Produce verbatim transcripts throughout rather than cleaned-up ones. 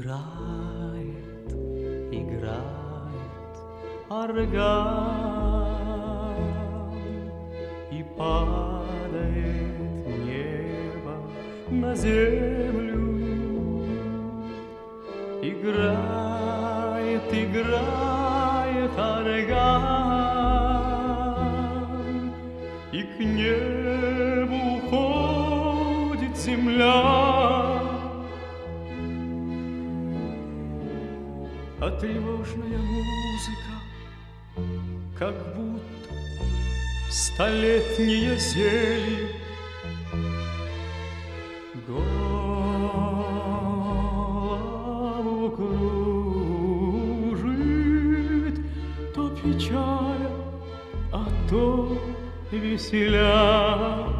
Играет, играет орган, и падает небо на землю. Играет, играет орган, и к небу уходит земля. А тревожная музыка, как будто столетнее зелье, голову кружит, то печаля, а то веселя.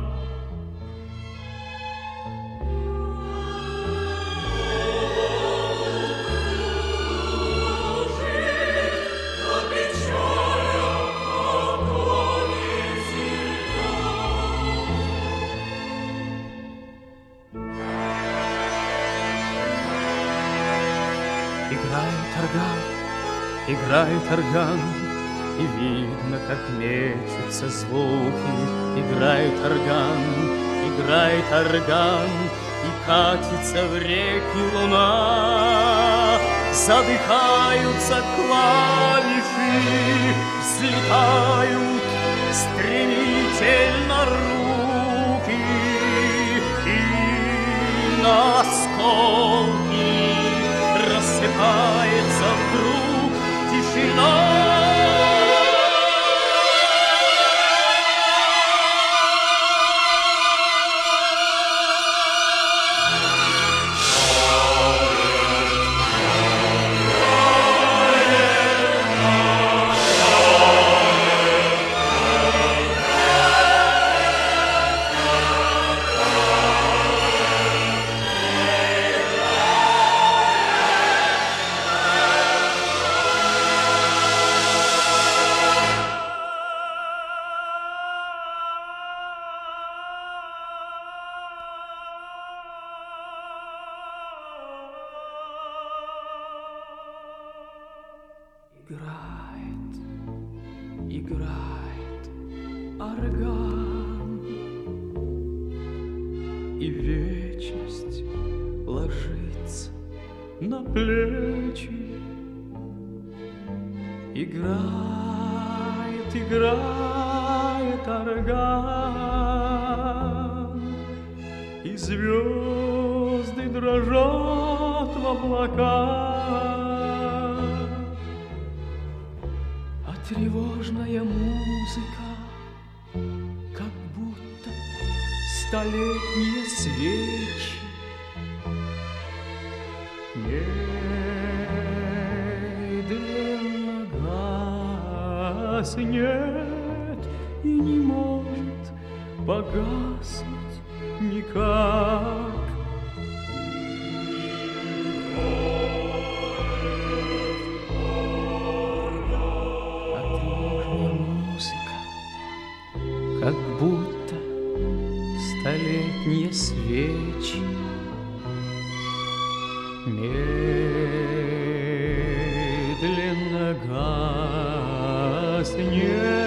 Играет орган, играет орган, и видно, как мечутся звуки. Играет орган, играет орган, и катится в реки луна. Задыхаются клавиши, взлетают стремительно руки, и на осколки рассыпается вдруг тишина. Играет, играет орган, и вечность ложится на плечи. Играет, играет орган, и звезды дрожат в облаках. Тревожная музыка, как будто столетние свечи, медленно гаснет и не может погаснуть никак. Как будто столетние свечи, медленно гаснет